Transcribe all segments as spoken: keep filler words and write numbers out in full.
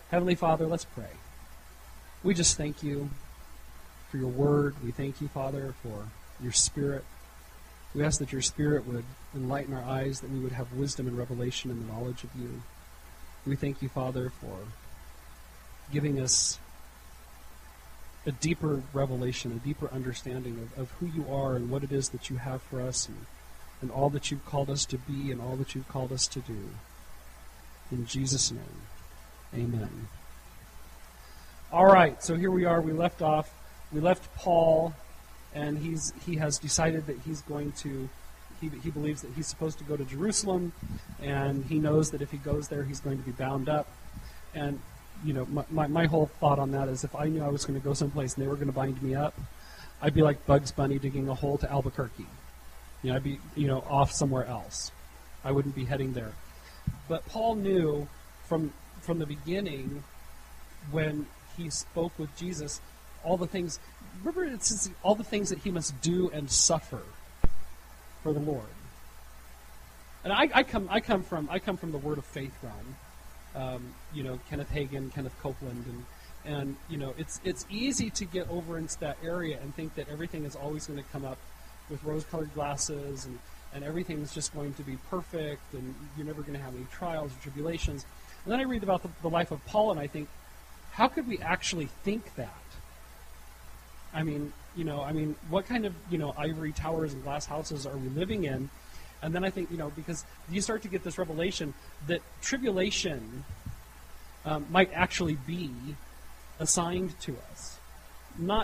Heavenly Father, let's pray. We just thank you for your word. We thank you, Father, for your Spirit. We ask that your Spirit would enlighten our eyes, that we would have wisdom and revelation and the knowledge of you. We thank you, Father, for giving us a deeper revelation, a deeper understanding of, of who you are and what it is that you have for us, and, and all that you've called us to be and all that you've called us to do. In Jesus' name, amen. All right, so here we are. We left off. We left Paul, and he's he has decided that he's going to, he, he believes that he's supposed to go to Jerusalem, and he knows that if he goes there, he's going to be bound up. And, you know, my, my, my whole thought on that is if I knew I was going to go someplace and they were going to bind me up, I'd be like Bugs Bunny digging a hole to Albuquerque. You know, I'd be, you know, off somewhere else. I wouldn't be heading there. But Paul knew from from the beginning when he spoke with Jesus all the things, remember it says all the things that he must do and suffer for the Lord. And I, I come I come from I come from the Word of Faith realm. Um, you know, Kenneth Hagin, Kenneth Copeland, and and you know, it's it's easy to get over into that area and think that everything is always going to come up with rose-colored glasses and, and everything's just going to be perfect and you're never going to have any trials or tribulations. And then I read about the, the life of Paul and I think, how could we actually think that? I mean, you know, I mean, what kind of, you know, ivory towers and glass houses are we living in? And then I think, you know, because you start to get this revelation that tribulation um, might actually be assigned to us. Not,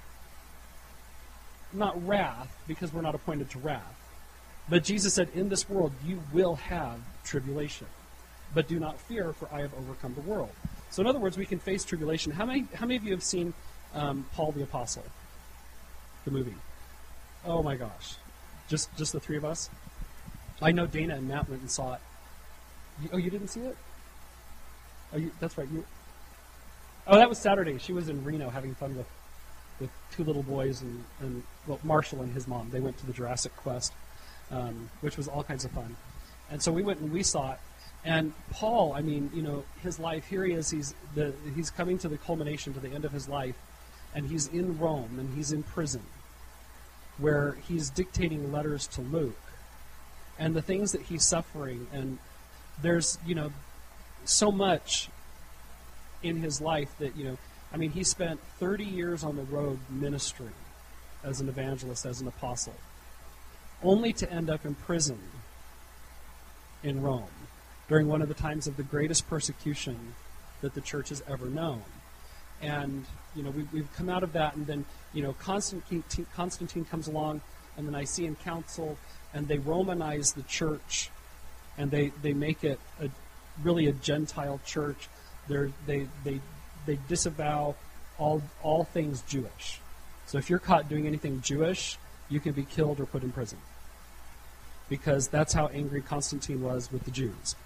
not wrath, because we're not appointed to wrath. But Jesus said, in this world you will have tribulation. But do not fear, for I have overcome the world. So in other words, we can face tribulation. How many, how many of you have seen um, Paul the Apostle, the movie? Oh my gosh. Just just the three of us? I know Dana and Matt went and saw it. You, oh, you didn't see it? Oh, you, that's right. You. Oh, that was Saturday. She was in Reno having fun with, with two little boys and, and well, Marshall and his mom. They went to the Jurassic Quest, um, which was all kinds of fun. And so we went and we saw it. And Paul, I mean, you know, his life, here he is, he's the he's coming to the culmination, to the end of his life, and he's in Rome, and he's in prison, where he's dictating letters to Luke, and the things that he's suffering, and there's, you know, so much in his life that, you know, I mean, he spent thirty years on the road ministering as an evangelist, as an apostle, only to end up in prison in Rome during one of the times of the greatest persecution that the church has ever known. And, you know, we've, we've come out of that, and then, you know, Constantine, Constantine comes along, and the Nicene Council, and they Romanize the church, and they, they make it a, really a Gentile church. They're, they they they disavow all all things Jewish. So if you're caught doing anything Jewish, you can be killed or put in prison, because that's how angry Constantine was with the Jews.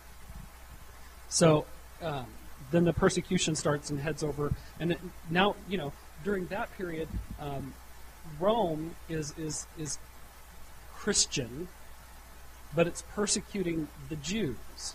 So um, then the persecution starts and heads over, and it, now, you know, during that period, um, Rome is is is Christian, but it's persecuting the Jews.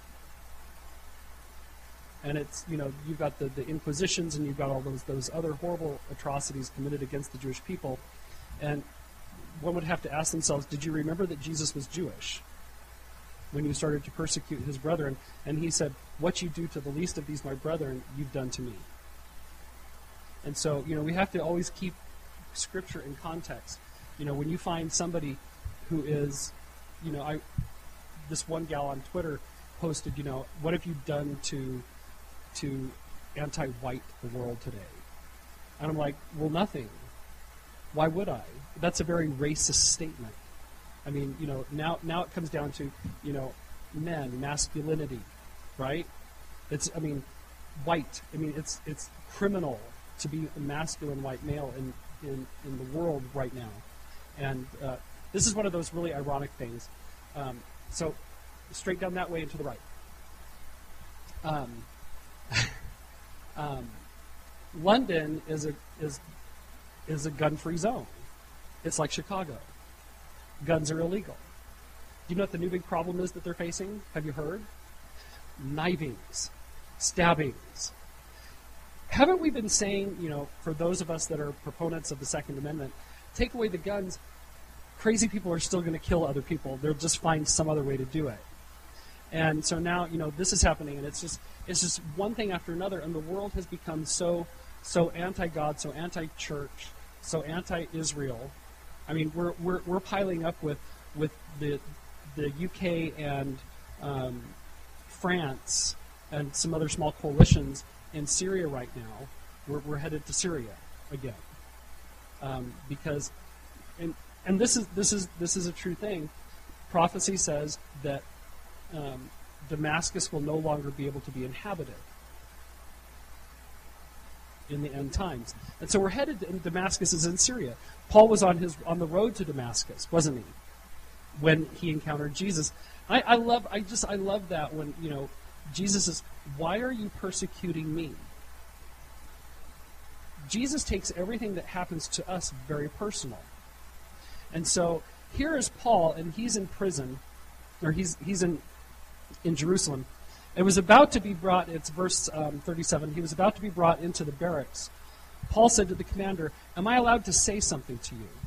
And it's, you know, you've got the, the Inquisitions, and you've got all those those other horrible atrocities committed against the Jewish people. And one would have to ask themselves, did you remember that Jesus was Jewish when you started to persecute his brethren? And he said, what you do to the least of these my brethren, you've done to me. And so, you know, we have to always keep Scripture in context. You know, when you find somebody who is, you know, I this one gal on Twitter posted, you know, what have you done to to anti-white the world today? And I'm like, well, nothing. Why would I? That's a very racist statement. I mean, you know, now now it comes down to, you know, men, masculinity, right? It's, I mean, white. I mean, it's it's criminal to be a masculine white male in, in, in the world right now. And uh, this is one of those really ironic things. Um, so, straight down that way and to the right. Um, um, London is a is is a gun-free zone. It's like Chicago. Guns are illegal. Do you know what the new big problem is that they're facing? Have you heard? Knivings. stabbings. Haven't we been saying, you know, for those of us that are proponents of the Second Amendment, take away the guns, crazy people are still going to kill other people. They'll just find some other way to do it. And so now, you know, this is happening, and it's just it's just one thing after another, and the world has become so so anti-God, so anti-church, so anti-Israel. I mean, we're we're we're piling up with with the the U K and um, France and some other small coalitions in Syria right now. We're we're headed to Syria again um, because, and and this is this is this is a true thing. Prophecy says that um, Damascus will no longer be able to be inhabited in the end times, and so we're headed to, and Damascus is in Syria. Paul was on his on the road to Damascus, wasn't he, when he encountered Jesus? I, I love I just I love that when, you know, Jesus says, "Why are you persecuting me?" Jesus takes everything that happens to us very personal. And so here is Paul, and he's in prison, or he's he's in in Jerusalem. It was about to be brought, it's verse um, thirty-seven, he was about to be brought into the barracks. Paul said to the commander, "Am I allowed to say something to you?"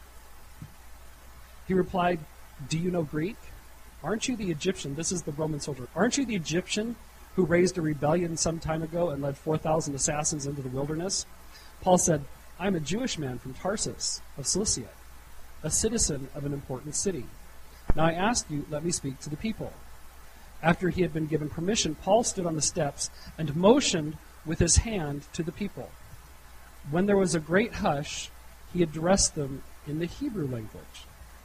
He replied, "Do you know Greek? Aren't you the Egyptian?" This is the Roman soldier. "Aren't you the Egyptian who raised a rebellion some time ago and led four thousand assassins into the wilderness?" Paul said, "I'm a Jewish man from Tarsus of Cilicia, a citizen of an important city. Now I ask you, let me speak to the people." After he had been given permission, Paul stood on the steps and motioned with his hand to the people. When there was a great hush, he addressed them in the Hebrew language.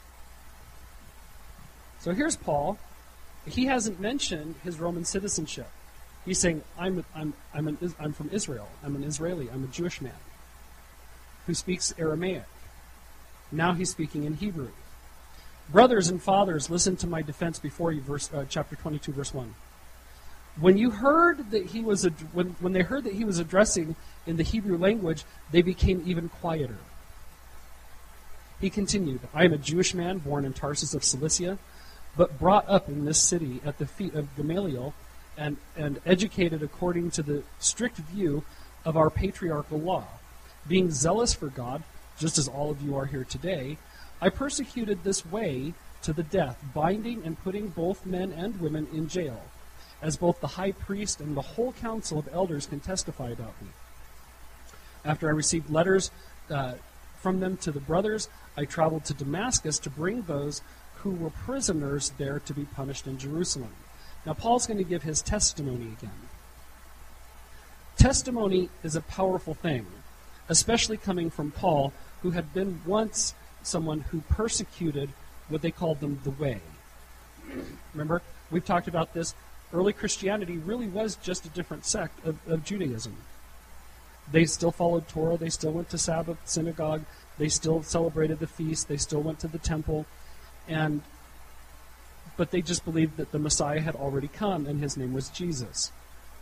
So here's Paul. He hasn't mentioned his Roman citizenship. He's saying, I'm, I'm, I'm, an, I'm from Israel. I'm an Israeli. I'm a Jewish man who speaks Aramaic. Now he's speaking in Hebrew. "Brothers and fathers, listen to my defense before you," verse, uh, chapter twenty-two, verse one. When you heard that he was, ad- when, when they heard that he was addressing in the Hebrew language, they became even quieter. He continued, "I am a Jewish man born in Tarsus of Cilicia, but brought up in this city at the feet of Gamaliel, and, and educated according to the strict view of our patriarchal law. Being zealous for God, just as all of you are here today, I persecuted this way to the death, binding and putting both men and women in jail, as both the high priest and the whole council of elders can testify about me. After I received letters uh, from them to the brothers, I traveled to Damascus to bring those who were prisoners there to be punished in Jerusalem." Now Paul's going to give his testimony again. Testimony is a powerful thing, especially coming from Paul, who had been once someone who persecuted what they called them the way. Remember, we've talked about this. Early Christianity really was just a different sect of, of Judaism. They still followed Torah. They still went to Sabbath synagogue. They still celebrated the feast. They still went to the temple. And but they just believed that the Messiah had already come, and his name was Jesus.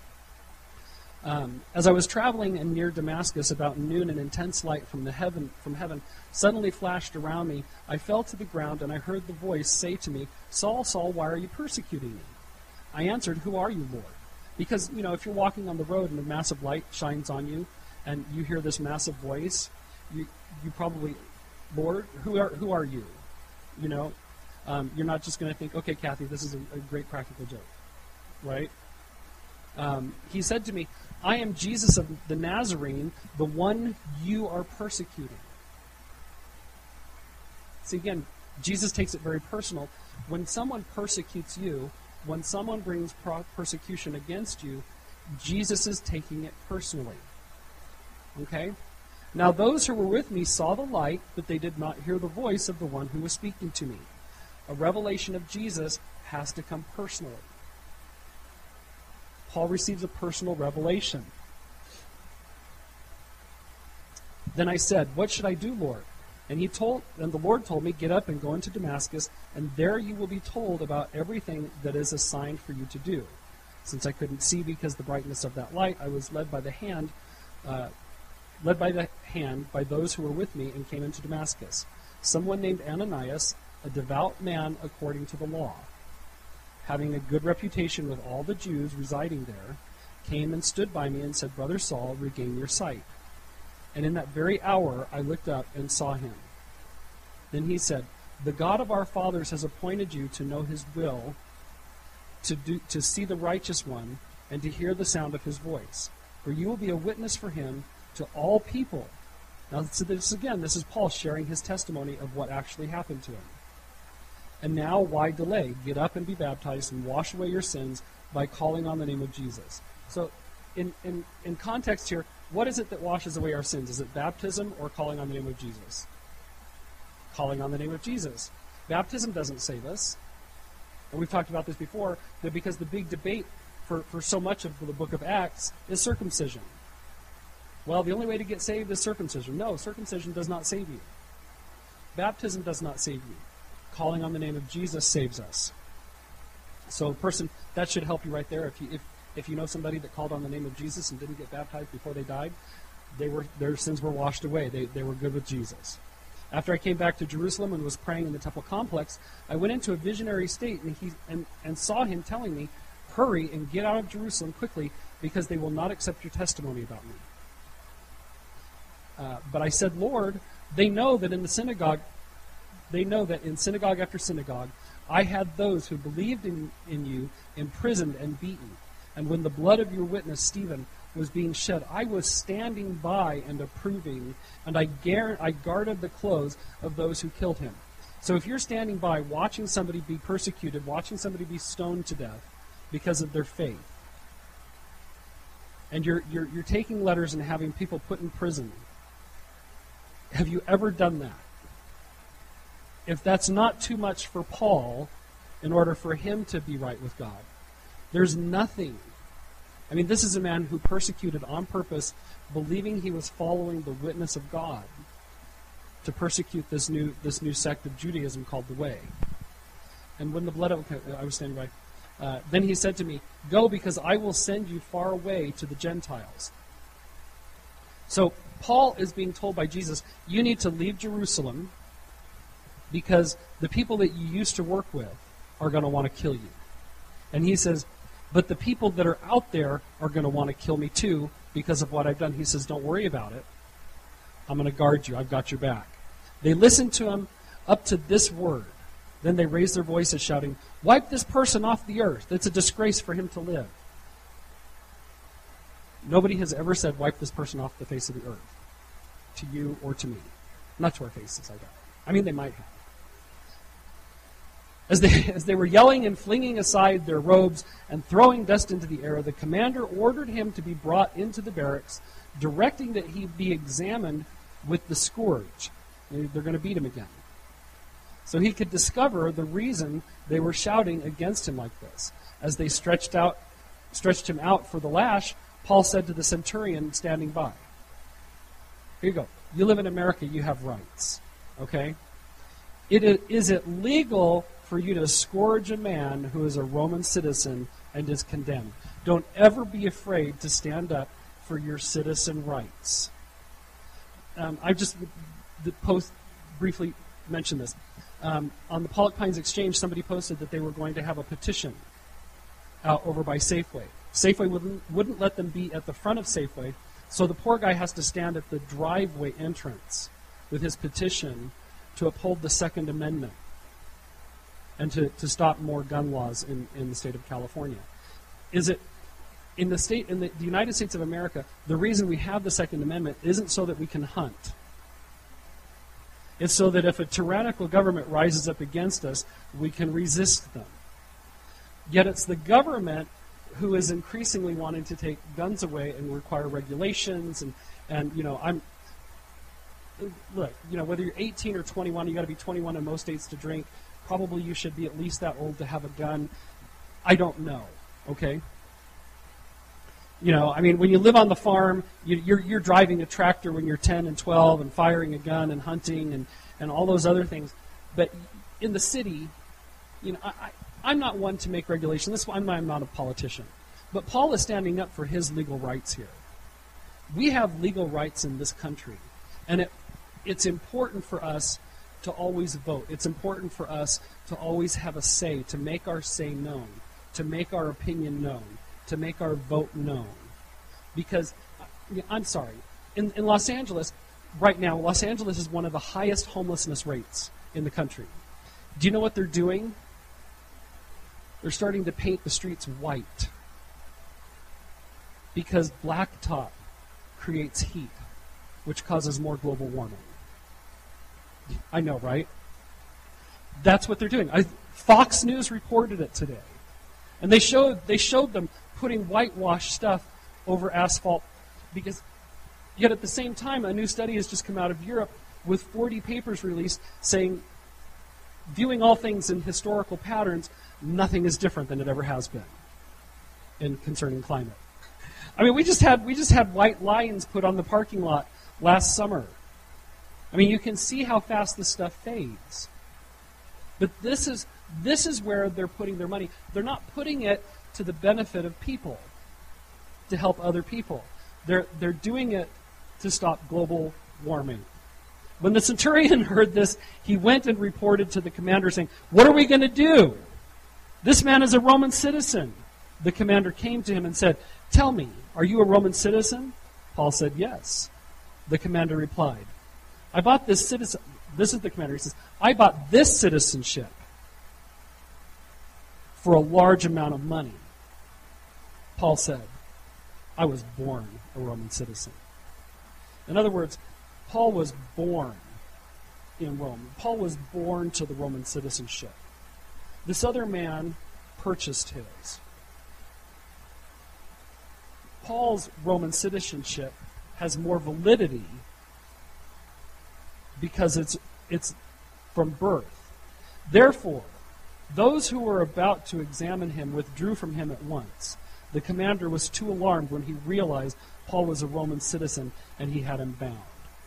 Um, as I was traveling and near Damascus about noon, an intense light from the heaven from heaven suddenly flashed around me. I fell to the ground, and I heard the voice say to me, "Saul, Saul, why are you persecuting me?" I answered, "Who are you, Lord?" Because, you know, if you're walking on the road and a massive light shines on you, and you hear this massive voice, you you probably, "Lord, who are who are you?" You know, um, you're not just going to think, "Okay, Kathy, this is a, a great practical joke," right? Um, he said to me, "I am Jesus of the Nazarene, the one you are persecuting." See, again, Jesus takes it very personal. When someone persecutes you, when someone brings pro- persecution against you, Jesus is taking it personally. Okay? Now those who were with me saw the light, but they did not hear the voice of the one who was speaking to me. A revelation of Jesus has to come personally. Paul receives a personal revelation. Then I said, "What should I do, Lord?" And he told, and the Lord told me, "Get up and go into Damascus, and there you will be told about everything that is assigned for you to do." Since I couldn't see because of the brightness of that light, I was led by the hand, uh, led by the hand by those who were with me, and came into Damascus. Someone named Ananias, a devout man according to the law, having a good reputation with all the Jews residing there, came and stood by me and said, Brother Saul, regain your sight. And in that very hour I looked up and saw him. Then he said, The God of our fathers has appointed you to know his will, to do, to see the righteous one, and to hear the sound of his voice. For you will be a witness for him to all people. Now, so this again, this is Paul sharing his testimony of what actually happened to him. And now, why delay? Get up and be baptized and wash away your sins by calling on the name of Jesus. So, in, in, in context here, what is it that washes away our sins? Is it baptism or calling on the name of Jesus? Calling on the name of Jesus. Baptism doesn't save us. And we've talked about this before, that because the big debate for, for so much of the book of Acts is circumcision. Well, the only way to get saved is circumcision. No, circumcision does not save you. Baptism does not save you. Calling on the name of Jesus saves us. So, person, that should help you right there. If you if if you know somebody that called on the name of Jesus and didn't get baptized before they died, they were their sins were washed away. They they were good with Jesus. After I came back to Jerusalem and was praying in the temple complex, I went into a visionary state and he and, and saw him telling me, "Hurry and get out of Jerusalem quickly, because they will not accept your testimony about me." Uh, but I said, Lord, they know that in the synagogue, they know that in synagogue after synagogue, I had those who believed in, in you imprisoned and beaten. And when the blood of your witness, Stephen, was being shed, I was standing by and approving, and I, gar- I guarded the clothes of those who killed him. So if you're standing by watching somebody be persecuted, watching somebody be stoned to death because of their faith, and you're, you're, you're taking letters and having people put in prison, have you ever done that? If that's not too much for Paul in order for him to be right with God, there's nothing. I mean, this is a man who persecuted on purpose, believing he was following the witness of God, to persecute this new this new sect of Judaism called the Way. And when the blood of... Okay, I was standing by. Uh, then he said to me, Go, because I will send you far away to the Gentiles. So Paul is being told by Jesus, you need to leave Jerusalem because the people that you used to work with are going to want to kill you. And he says, but the people that are out there are going to want to kill me too because of what I've done. He says, don't worry about it. I'm going to guard you. I've got your back. They listened to him up to this word. Then they raised their voices shouting, wipe this person off the earth. It's a disgrace for him to live. Nobody has ever said, wipe this person off the face of the earth. To you or to me. Not to our faces, I doubt. I mean, they might have. As they, as they were yelling and flinging aside their robes and throwing dust into the air, the commander ordered him to be brought into the barracks, directing that he be examined with the scourge. They're going to beat him again. So he could discover the reason they were shouting against him like this. As they stretched out, stretched him out for the lash, Paul said to the centurion standing by, here you go. You live in America, you have rights. Okay? It is, is it legal for you to scourge a man who is a Roman citizen and is condemned? Don't ever be afraid to stand up for your citizen rights. Um, I just the post briefly mentioned this. Um, on the Pollock Pines Exchange, somebody posted that they were going to have a petition out over by Safeway. Safeway wouldn't, wouldn't let them be at the front of Safeway, so the poor guy has to stand at the driveway entrance with his petition to uphold the Second Amendment and to, to stop more gun laws in, in the state of California. Is it in the state in the, the United States of America, the reason we have the Second Amendment isn't so that we can hunt. It's so that if a tyrannical government rises up against us, we can resist them. Yet it's the government who is increasingly wanting to take guns away and require regulations and, and you know, I'm look, you know, whether you're eighteen or twenty-one, you got to be twenty-one in most states to drink. Probably you should be at least that old to have a gun. I don't know, okay? You know, I mean, when you live on the farm, you, you're, you're driving a tractor when you're ten and twelve and firing a gun and hunting and, and all those other things. But in the city, you know, I, I, I'm not one to make regulation. This I'm, I'm not a politician. But Paul is standing up for his legal rights here. We have legal rights in this country. And it, it's important for us to always vote. It's important for us to always have a say, to make our say known, to make our opinion known, to make our vote known. Because, I'm sorry, in, in Los Angeles, right now, Los Angeles is one of the highest homelessness rates in the country. Do you know what they're doing? They're starting to paint the streets white. Because blacktop creates heat, which causes more global warming. I know, right? That's what they're doing. I, Fox News reported it today. And they showed they showed them putting whitewash stuff over asphalt, because yet at the same time, a new study has just come out of Europe with forty papers released saying, viewing all things in historical patterns, nothing is different than it ever has been in concerning climate. I mean, we just had we just had white lines put on the parking lot last summer. I mean, you can see how fast this stuff fades. But this is this is where they're putting their money. They're not putting it to the benefit of people, to help other people. They're they're doing it to stop global warming. When the centurion heard this, he went and reported to the commander, saying, "What are we going to do? This man is a Roman citizen." The commander came to him and said, "Tell me, are you a Roman citizen?" Paul said, "Yes." The commander replied, "I bought this citizen." This is the commander. He says, "I bought this citizenship for a large amount of money." Paul said, "I was born a Roman citizen." In other words, Paul was born in Rome. Paul was born to the Roman citizenship. This other man purchased his. Paul's Roman citizenship has more validity because it's it's from birth. Therefore, those who were about to examine him withdrew from him at once. The commander was too alarmed when he realized Paul was a Roman citizen and he had him bound.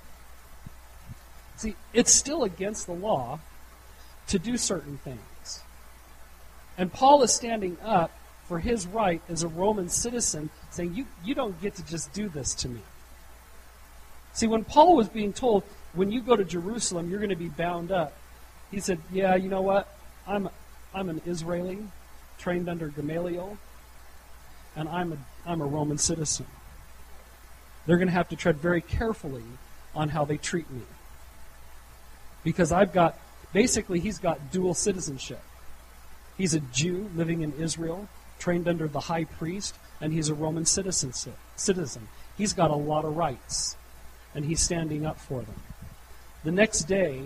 See, it's still against the law to do certain things. And Paul is standing up for his right as a Roman citizen, saying, you, you don't get to just do this to me. See, when Paul was being told, when you go to Jerusalem, you're going to be bound up, he said, yeah, you know what? I'm, I'm an Israeli, trained under Gamaliel, and I'm a, I'm a Roman citizen. They're going to have to tread very carefully on how they treat me. Because I've got, basically, he's got dual citizenship. He's a Jew living in Israel, trained under the high priest, and he's a Roman citizen. Citizen. He's got a lot of rights, and he's standing up for them. The next day,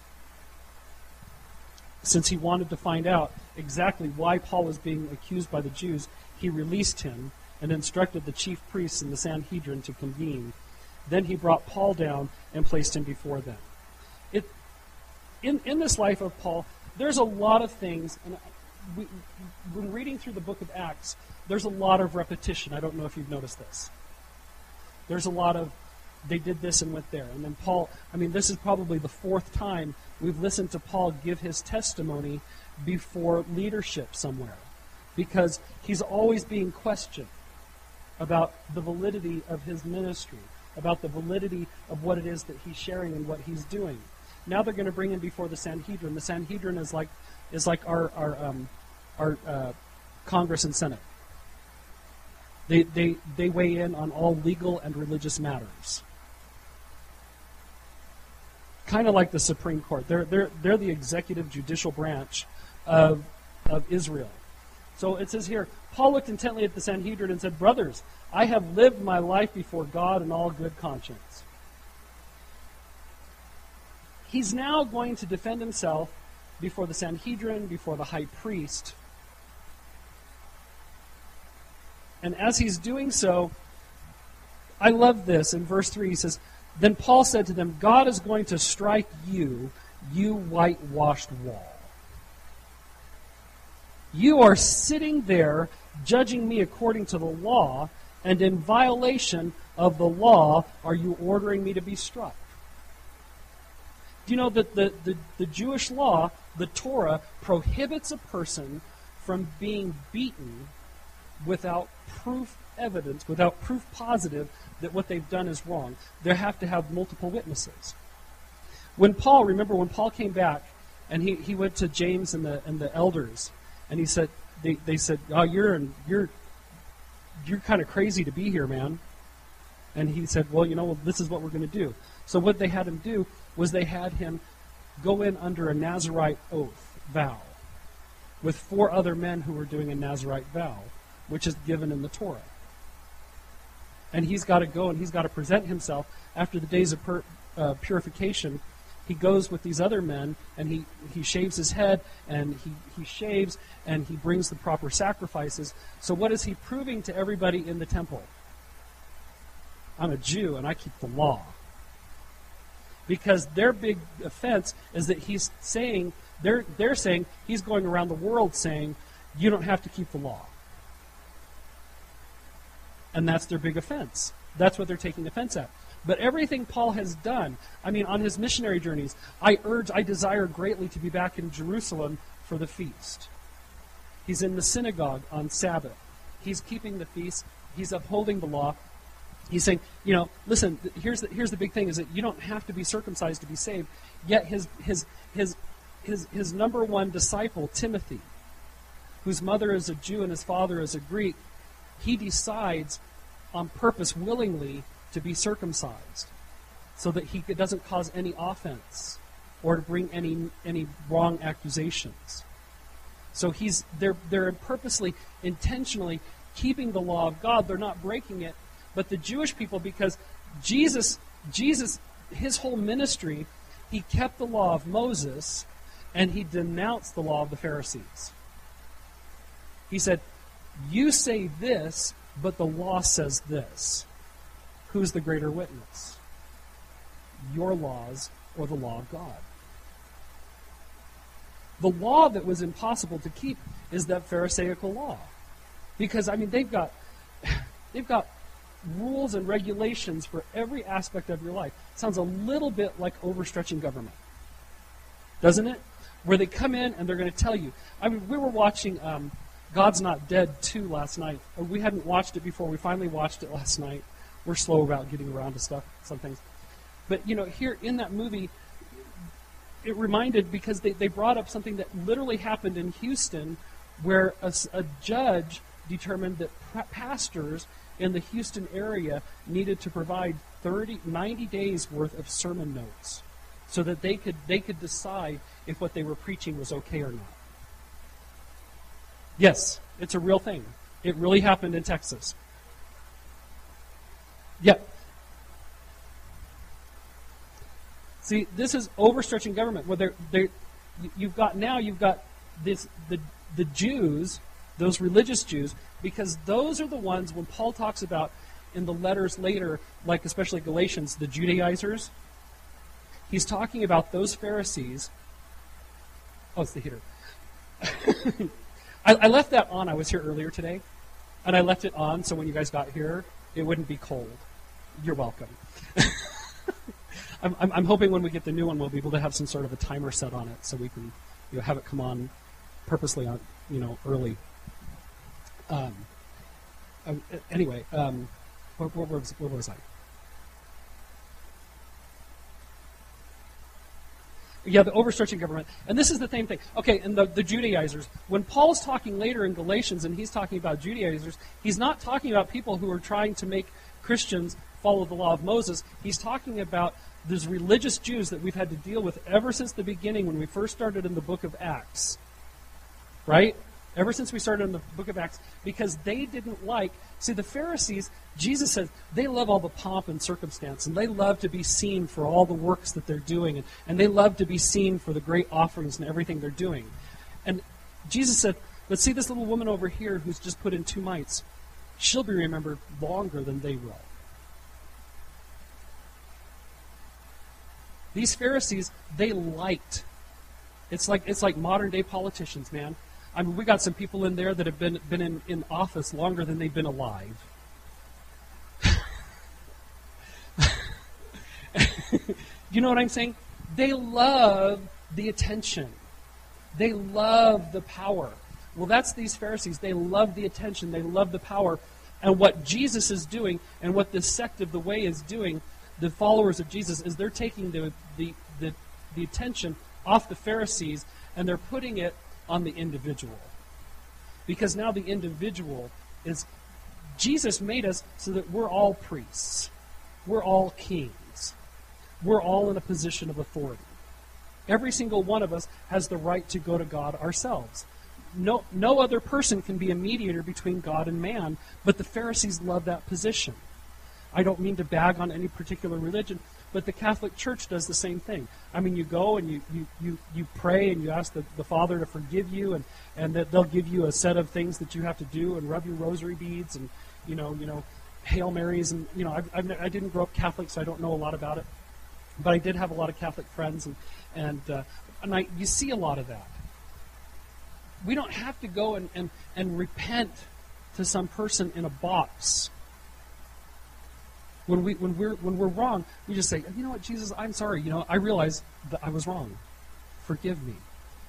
since he wanted to find out exactly why Paul was being accused by the Jews, he released him and instructed the chief priests and the Sanhedrin to convene. Then he brought Paul down and placed him before them. It, in, in this life of Paul, there's a lot of things, and we, when reading through the book of Acts, there's a lot of repetition. I don't know if you've noticed this. There's a lot of, they did this and went there. And then Paul, I mean, this is probably the fourth time we've listened to Paul give his testimony before leadership somewhere, because he's always being questioned about the validity of his ministry, about the validity of what it is that he's sharing and what he's doing. Now they're going to bring him before the Sanhedrin. The Sanhedrin is like is like our our um, our uh, Congress and Senate. They they they weigh in on all legal and religious matters. Kind of like the Supreme Court. They're they're they're the executive judicial branch of of Israel. So it says here, Paul looked intently at the Sanhedrin and said, "Brothers, I have lived my life before God in all good conscience." He's now going to defend himself before the Sanhedrin, before the high priest. And as he's doing so, I love this. In verse three, he says, "Then Paul said to them, God is going to strike you, you whitewashed wall. You are sitting there judging me according to the law, and in violation of the law are you ordering me to be struck." Do you know that the, the, the Jewish law, the Torah, prohibits a person from being beaten without proof evidence, without proof positive that what they've done is wrong? They have to have multiple witnesses. When Paul, remember when Paul came back and he, he went to James and the and the elders, and he said, they, they said, "Oh, you're in, you're you're kind of crazy to be here, man. And he said, well, you know, well, this is what we're going to do. So what they had him do was they had him go in under a Nazirite oath, vow, with four other men who were doing a Nazirite vow, which is given in the Torah. And he's got to go and he's got to present himself after the days of pur- uh, purification. He goes with these other men, and he, he shaves his head, and he, he shaves, and he brings the proper sacrifices. So what is he proving to everybody in the temple? I'm a Jew, and I keep the law. Because their big offense is that he's saying, they're, they're saying, he's going around the world saying, you don't have to keep the law. And that's their big offense. That's what they're taking offense at. But everything Paul has done, I mean, on his missionary journeys, I urge, I desire greatly to be back in Jerusalem for the feast. He's in the synagogue on Sabbath. He's keeping the feast. He's upholding the law. He's saying, you know, listen, here's the, here's the big thing, is that you don't have to be circumcised to be saved. Yet his, his, his, his, his number one disciple, Timothy, whose mother is a Jew and his father is a Greek, he decides on purpose, willingly, to be circumcised so that he doesn't cause any offense or to bring any any wrong accusations. So he's they're they're purposely, intentionally keeping the law of God. They're not breaking it. But the Jewish people, because Jesus, Jesus, his whole ministry, he kept the law of Moses and he denounced the law of the Pharisees. He said, you say this, but the law says this. Who's the greater witness? Your laws or the law of God? The law that was impossible to keep is that Pharisaical law. Because, I mean, they've got they've got rules and regulations for every aspect of your life. Sounds a little bit like overstretching government. Doesn't it? Where they come in and they're going to tell you. I mean, we were watching um, God's Not Dead two last night. We hadn't watched it before. We finally watched it last night. We're slow about getting around to stuff, some things. But, you know, here in that movie, it reminded, because they, they brought up something that literally happened in Houston, where a, a judge determined that pastors in the Houston area needed to provide thirty, ninety days worth of sermon notes so that they could they could decide if what they were preaching was okay or not. Yes, it's a real thing. It really happened in Texas. Yep. See, this is overstretching government. Well, they're, they're, you've got now you've got this the the Jews, those religious Jews, because those are the ones when Paul talks about in the letters later, like especially Galatians, the Judaizers. He's talking about those Pharisees. Oh, it's the heater. I, I left that on. I was here earlier today, and I left it on so when you guys got here, it wouldn't be cold. You're welcome. I'm, I'm, I'm hoping when we get the new one, we'll be able to have some sort of a timer set on it so we can, you know, have it come on purposely on, you know, early. Um, uh, anyway, um, where, where, where, was, where was I? Yeah, the overstretching government. And this is the same thing. Okay, and the, the Judaizers. When Paul's talking later in Galatians and he's talking about Judaizers, he's not talking about people who are trying to make Christians follow the law of Moses. He's talking about those religious Jews that we've had to deal with ever since the beginning when we first started in the book of Acts. Right? Ever since we started in the book of Acts. Because they didn't like... See, the Pharisees, Jesus says, they love all the pomp and circumstance, and they love to be seen for all the works that they're doing, and, and they love to be seen for the great offerings and everything they're doing. And Jesus said, let's see this little woman over here who's just put in two mites. She'll be remembered longer than they will. These Pharisees, they liked. It's like it's like modern day politicians, man. I mean, we got some people in there that have been been in, in office longer than they've been alive. You know what I'm saying? They love the attention. They love the power. Well, that's these Pharisees. They love the attention. They love the power. And what Jesus is doing, and what this sect of the way is doing, the followers of Jesus, is they're taking the the, the, the attention off the Pharisees, and they're putting it on the individual. Because now the individual is Jesus made us so that we're all priests. We're all kings. We're all in a position of authority. Every single one of us has the right to go to God ourselves. No, no other person can be a mediator between God and man, but the Pharisees love that position. I don't mean to bag on any particular religion, but the Catholic Church does the same thing. I mean, you go and you, you, you, you pray and you ask the, the Father to forgive you, and, and that they'll give you a set of things that you have to do and rub your rosary beads and, you know, you know, Hail Marys. And, you know, I, I, I didn't grow up Catholic, so I don't know a lot about it. But I did have a lot of Catholic friends, and, and, uh, and I, you see a lot of that. We don't have to go and, and, and repent to some person in a box. When we when we're when we're wrong, we just say, you know what, Jesus, I'm sorry. You know, I realize that I was wrong. Forgive me.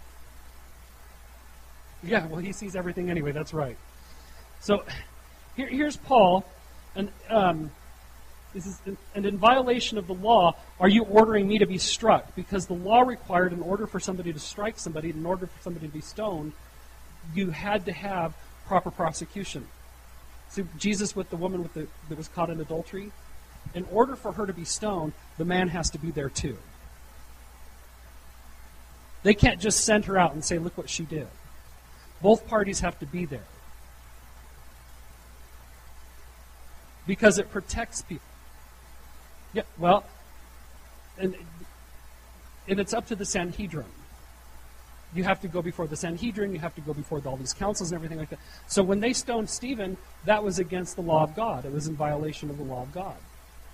Yeah, well, he sees everything anyway. That's right. So here, here's Paul, and um, this is and in violation of the law, are you ordering me to be struck? Because the law required, in order for somebody to strike somebody, in order for somebody to be stoned, you had to have proper prosecution. See, Jesus with the woman with the, that was caught in adultery, in order for her to be stoned, the man has to be there too. They can't just send her out and say, look what she did. Both parties have to be there. Because it protects people. Yeah, well, and, and it's up to the Sanhedrin. You have to go before the Sanhedrin, you have to go before all these councils and everything like that. So when they stoned Stephen, that was against the law of God. It was in violation of the law of God.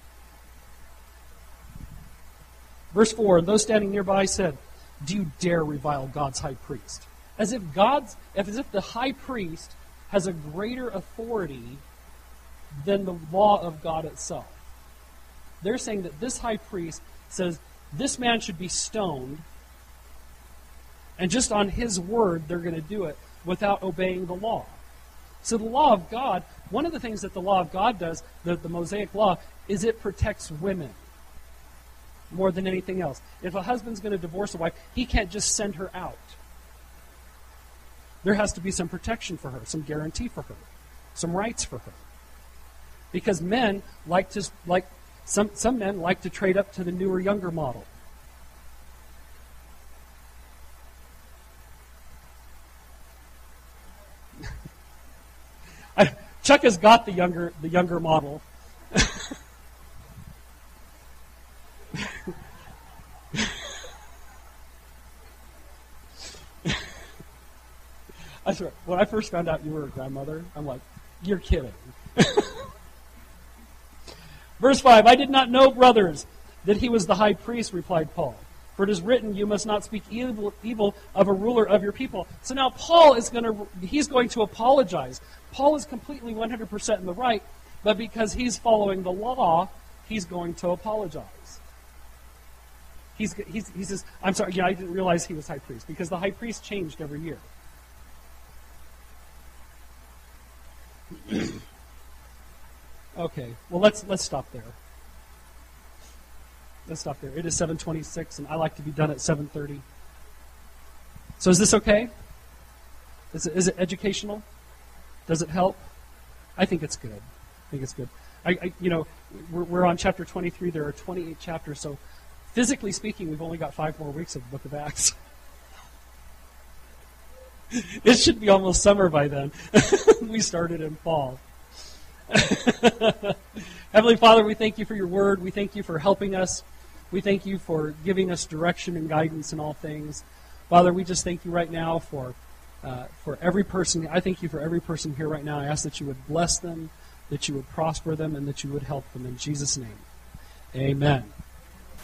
Verse four, and those standing nearby said, do you dare revile God's high priest? As if God's, as if the high priest has a greater authority than the law of God itself. They're saying that this high priest says, this man should be stoned, and just on his word, they're going to do it without obeying the law. So the law of God, one of the things that the law of God does, the, the Mosaic law, is it protects women more than anything else. If a husband's going to divorce a wife, he can't just send her out. There has to be some protection for her, some guarantee for her, some rights for her. Because men like to, like some, some men like to trade up to the newer, younger model. I, Chuck has got the younger the younger model. I swear, when I first found out you were a grandmother, I'm like, you're kidding. Verse five, I did not know, brothers, that he was the high priest, replied Paul. For it is written, you must not speak evil, evil of a ruler of your people. So now Paul is going to, he's going to apologize. Paul is completely one hundred percent in the right, but because he's following the law, he's going to apologize. He's, he's, he says, I'm sorry, yeah, I didn't realize he was high priest, because the high priest changed every year. Okay, well, let's let's stop there. Let's stop there. It is seven twenty-six, and I like to be done at seven thirty. So is this okay? Is it, is it educational? Does it help? I think it's good. I think it's good. I, I you know, we're, we're on chapter twenty-three. There are twenty-eight chapters, so physically speaking, we've only got five more weeks of the book of Acts. It should be almost summer by then. We started in fall. Heavenly Father, we thank you for your word. We thank you for helping us. We thank you for giving us direction and guidance in all things. Father, we just thank you right now for uh, for every person. I thank you for every person here right now. I ask that you would bless them, that you would prosper them, and that you would help them. In Jesus' name, amen.